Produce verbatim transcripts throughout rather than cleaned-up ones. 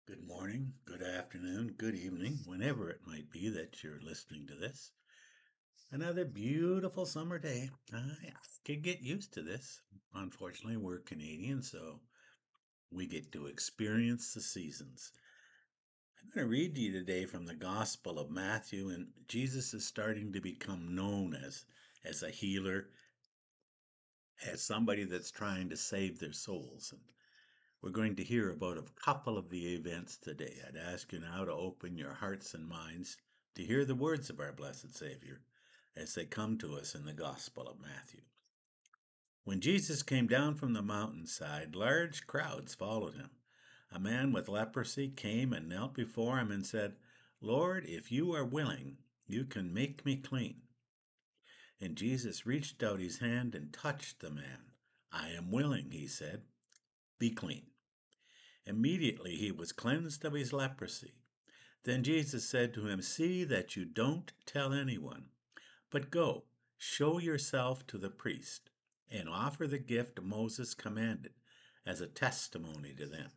Good morning, good afternoon, good evening, whenever it might be that you're listening to this. Another beautiful summer day. I could get used to this. Unfortunately, we're Canadian, so we get to experience the seasons. I'm going to read to you today from the Gospel of Matthew, and Jesus is starting to become known as, as a healer, as somebody that's trying to save their souls. And we're going to hear about a couple of the events today. I'd ask you now to open your hearts and minds to hear the words of our blessed Savior as they come to us in the Gospel of Matthew. When Jesus came down from the mountainside, large crowds followed him. A man with leprosy came and knelt before him and said, "Lord, if you are willing, you can make me clean." And Jesus reached out his hand and touched the man. "I am willing," he said. "Be clean." Immediately he was cleansed of his leprosy. Then Jesus said to him, "See that you don't tell anyone, but go, show yourself to the priest, and offer the gift Moses commanded as a testimony to them."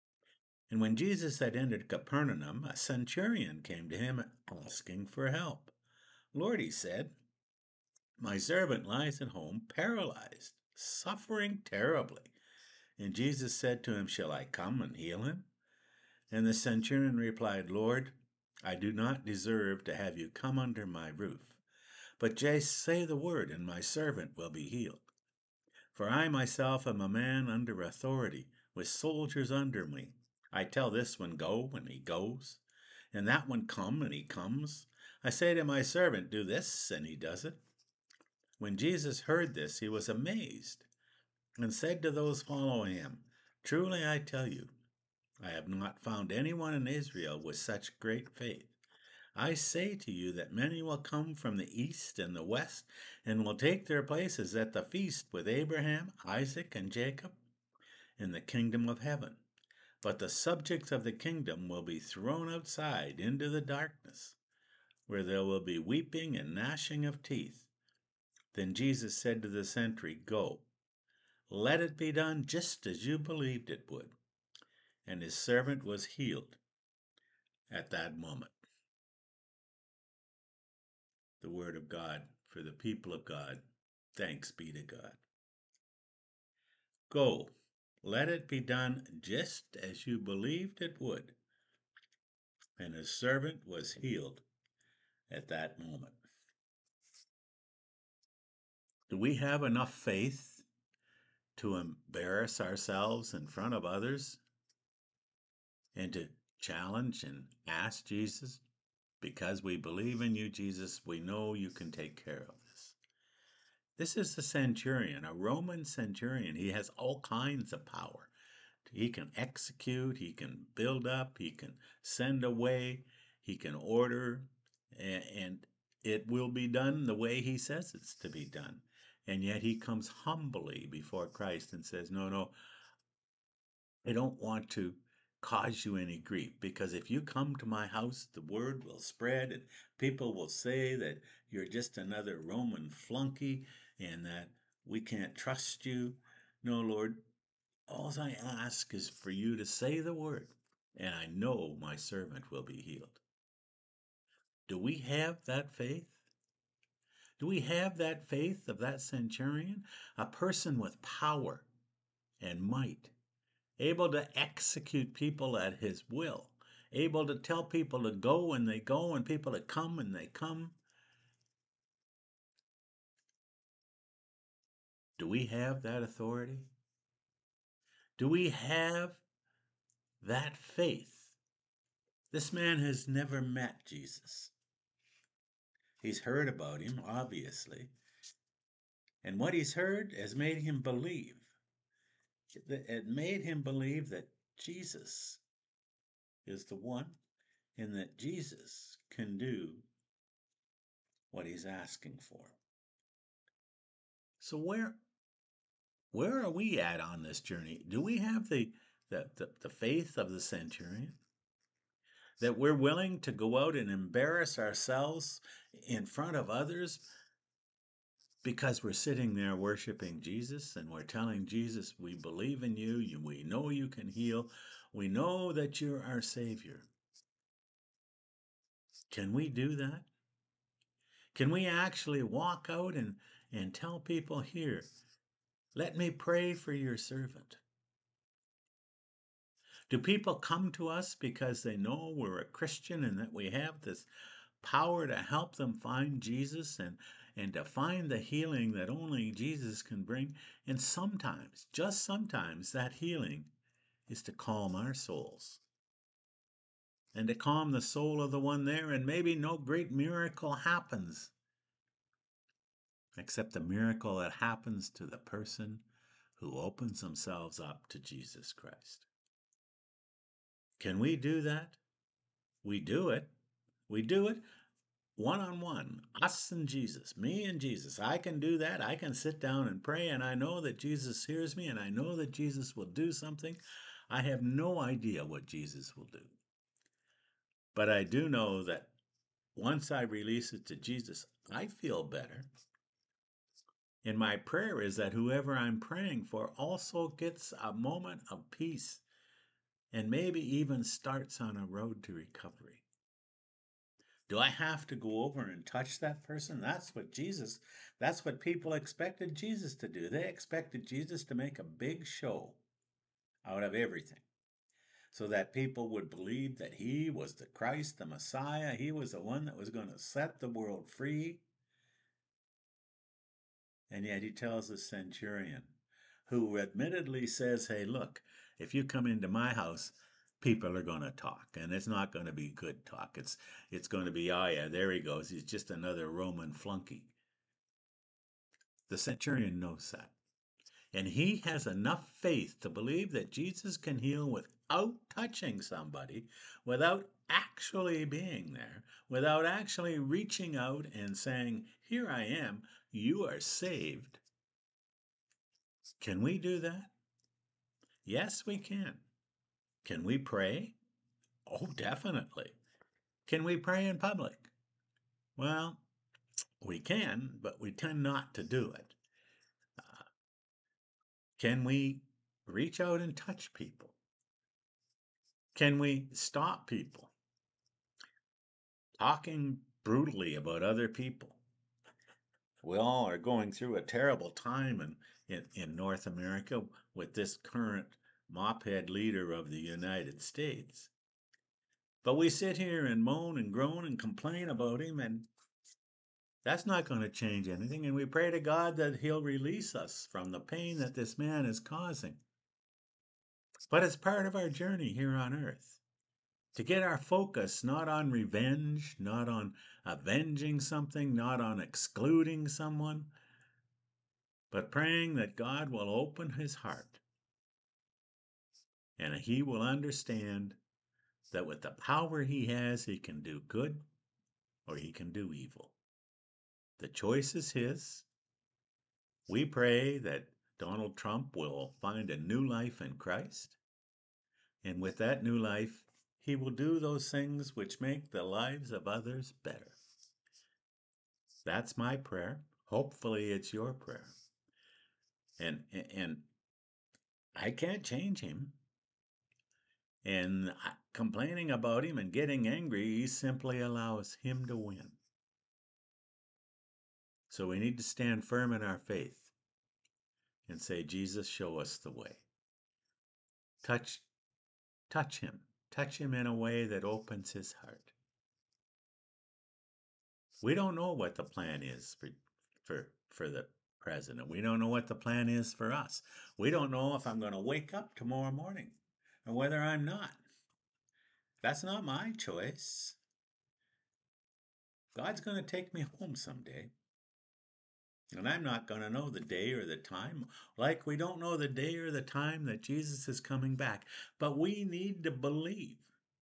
And when Jesus had entered Capernaum, a centurion came to him asking for help. "Lord," he said, "my servant lies at home paralyzed, suffering terribly." And Jesus said to him, "Shall I come and heal him?" And the centurion replied, "Lord, I do not deserve to have you come under my roof, but just say the word, and my servant will be healed. For I myself am a man under authority, with soldiers under me. I tell this one, 'Go,' and he goes, and that one, 'Come,' and he comes. I say to my servant, 'Do this,' and he does it." When Jesus heard this, he was amazed, and said to those following him, "Truly I tell you, I have not found anyone in Israel with such great faith. I say to you that many will come from the east and the west, and will take their places at the feast with Abraham, Isaac, and Jacob in the kingdom of heaven. But the subjects of the kingdom will be thrown outside into the darkness, where there will be weeping and gnashing of teeth." Then Jesus said to the sentry, "Go, let it be done just as you believed it would." And his servant was healed at that moment. The word of God for the people of God. Thanks be to God. Go, let it be done just as you believed it would. And his servant was healed at that moment. Do we have enough faith to embarrass ourselves in front of others and to challenge and ask Jesus, "Because we believe in you, Jesus, we know you can take care of this"? This is the centurion, a Roman centurion. He has all kinds of power. He can execute, he can build up, he can send away, he can order, and it will be done the way he says it's to be done. And yet he comes humbly before Christ and says, "No, no, I don't want to cause you any grief, because if you come to my house, the word will spread and people will say that you're just another Roman flunky and that we can't trust you. No, Lord, all I ask is for you to say the word, and I know my servant will be healed." Do we have that faith? Do we have that faith of that centurion? A person with power and might, able to execute people at his will, able to tell people to go and they go, and people to come and they come. Do we have that authority? Do we have that faith? This man has never met Jesus. He's heard about him, obviously, and what he's heard has made him believe. It made him believe that Jesus is the one, and that Jesus can do what he's asking for. So where where are we at on this journey? Do we have the the, the, the faith of the centurion, that we're willing to go out and embarrass ourselves in front of others because we're sitting there worshiping Jesus and we're telling Jesus, "We believe in you, you we know you can heal"? We know that you're our Savior. Can we do that? Can we actually walk out and, and tell people here, let me pray for your servant? Do people come to us because they know we're a Christian and that we have this power to help them find Jesus and, and to find the healing that only Jesus can bring? And sometimes, just sometimes, that healing is to calm our souls and to calm the soul of the one there, and maybe no great miracle happens except the miracle that happens to the person who opens themselves up to Jesus Christ. Can we do that? We do it. We do it one on one, us and Jesus, me and Jesus. I can do that. I can sit down and pray, and I know that Jesus hears me, and I know that Jesus will do something. I have no idea what Jesus will do. But I do know that once I release it to Jesus, I feel better. And my prayer is that whoever I'm praying for also gets a moment of peace and maybe even starts on a road to recovery. Do I have to go over and touch that person? That's what Jesus, that's what people expected Jesus to do. They expected Jesus to make a big show out of everything so that people would believe that he was the Christ, the Messiah. He was the one that was going to set the world free. And yet he tells the centurion, who admittedly says, hey, look, if you come into my house, people are going to talk, and it's not going to be good talk. It's it's going to be, oh yeah, there he goes. He's just another Roman flunky. The centurion knows that. And he has enough faith to believe that Jesus can heal without touching somebody, without actually being there, without actually reaching out and saying, here I am, you are saved. Can we do that? Yes, we can. Can we pray? Oh, definitely. Can we pray in public? Well, we can, but we tend not to do it. Uh, can we reach out and touch people? Can we stop people talking brutally about other people? We all are going through a terrible time in, in, in North America with this current mophead leader of the United States. But we sit here and moan and groan and complain about him, and that's not going to change anything. And we pray to God that he'll release us from the pain that this man is causing. But it's part of our journey here on earth to get our focus not on revenge, not on avenging something, not on excluding someone, but praying that God will open his heart and he will understand that with the power he has, he can do good or he can do evil. The choice is his. We pray that Donald Trump will find a new life in Christ. And with that new life, he will do those things which make the lives of others better. That's my prayer. Hopefully it's your prayer. And and I can't change him. And complaining about him and getting angry simply allows him to win. So we need to stand firm in our faith and say, Jesus, show us the way. Touch, touch him. Touch him in a way that opens his heart. We don't know what the plan is for, for, for the president. We don't know what the plan is for us. We don't know if I'm going to wake up tomorrow morning or whether I'm not. That's not my choice. God's going to take me home someday. And I'm not going to know the day or the time, like we don't know the day or the time that Jesus is coming back. But we need to believe.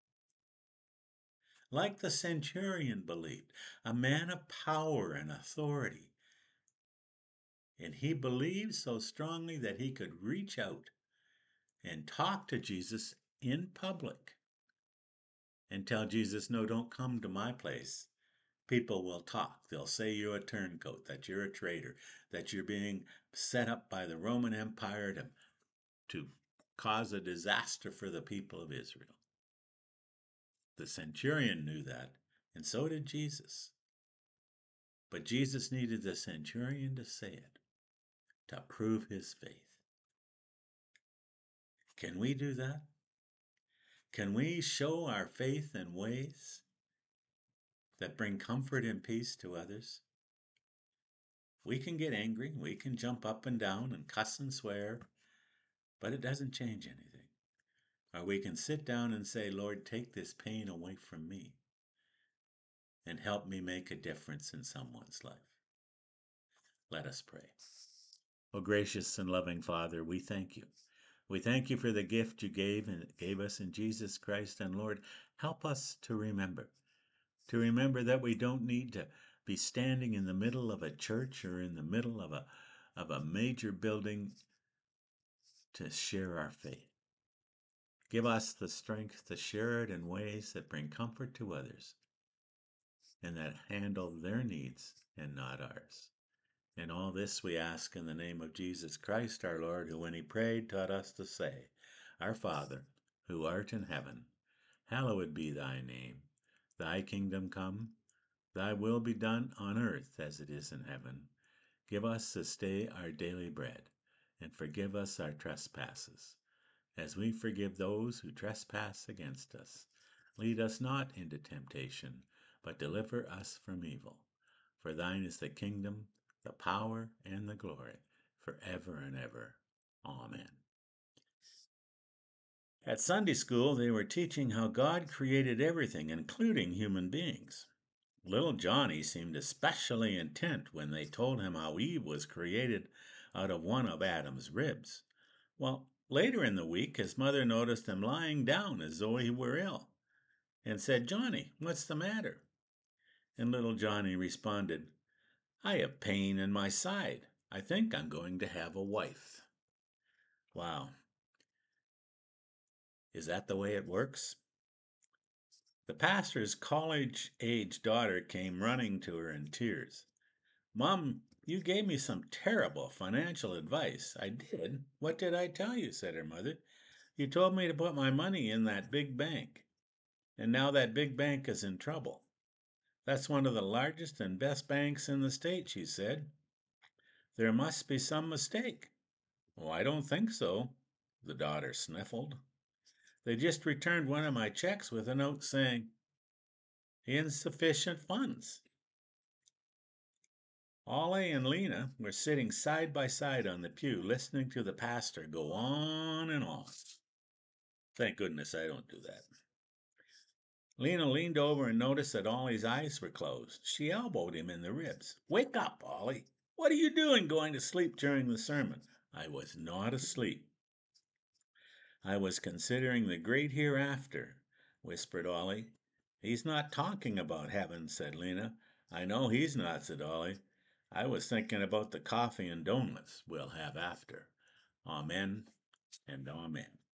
Like the centurion believed, a man of power and authority. And he believed so strongly that he could reach out and talk to Jesus in public and tell Jesus, no, don't come to my place. People will talk. They'll say you're a turncoat, that you're a traitor, that you're being set up by the Roman Empire to, to cause a disaster for the people of Israel. The centurion knew that, and so did Jesus. But Jesus needed the centurion to say it, to prove his faith. Can we do that? Can we show our faith in ways that bring comfort and peace to others? We can get angry, we can jump up and down and cuss and swear, but it doesn't change anything. Or we can sit down and say, Lord, take this pain away from me and help me make a difference in someone's life. Let us pray. Oh, gracious and loving Father, we thank you. We thank you for the gift you gave and gave us in Jesus Christ. And Lord, help us to remember, to remember that we don't need to be standing in the middle of a church or in the middle of a, of a major building to share our faith. Give us the strength to share it in ways that bring comfort to others and that handle their needs and not ours. And all this we ask in the name of Jesus Christ our Lord, who when he prayed taught us to say, Our Father, who art in heaven, hallowed be thy name. Thy kingdom come, thy will be done on earth as it is in heaven. Give us this day our daily bread, and forgive us our trespasses, as we forgive those who trespass against us. Lead us not into temptation, but deliver us from evil. For thine is the kingdom, the power, and the glory, forever and ever. Amen. At Sunday school, they were teaching how God created everything, including human beings. Little Johnny seemed especially intent when they told him how Eve was created out of one of Adam's ribs. Well, later in the week, his mother noticed him lying down as though he were ill, and said, Johnny, what's the matter? And little Johnny responded, I have pain in my side. I think I'm going to have a wife. Wow. Is that the way it works? The pastor's college-age daughter came running to her in tears. Mom, you gave me some terrible financial advice. I did. What did I tell you? Said her mother. You told me to put my money in that big bank. And now that big bank is in trouble. That's one of the largest and best banks in the state, she said. There must be some mistake. Oh, I don't think so, the daughter sniffled. They just returned one of my checks with a note saying, insufficient funds. Ollie and Lena were sitting side by side on the pew, listening to the pastor go on and on. Thank goodness I don't do that. Lena leaned over and noticed that Ollie's eyes were closed. She elbowed him in the ribs. Wake up, Ollie. What are you doing going to sleep during the sermon? I was not asleep. I was considering the great hereafter, whispered Ollie. He's not talking about heaven, said Lena. I know he's not, said Ollie. I was thinking about the coffee and donuts we'll have after. Amen and amen.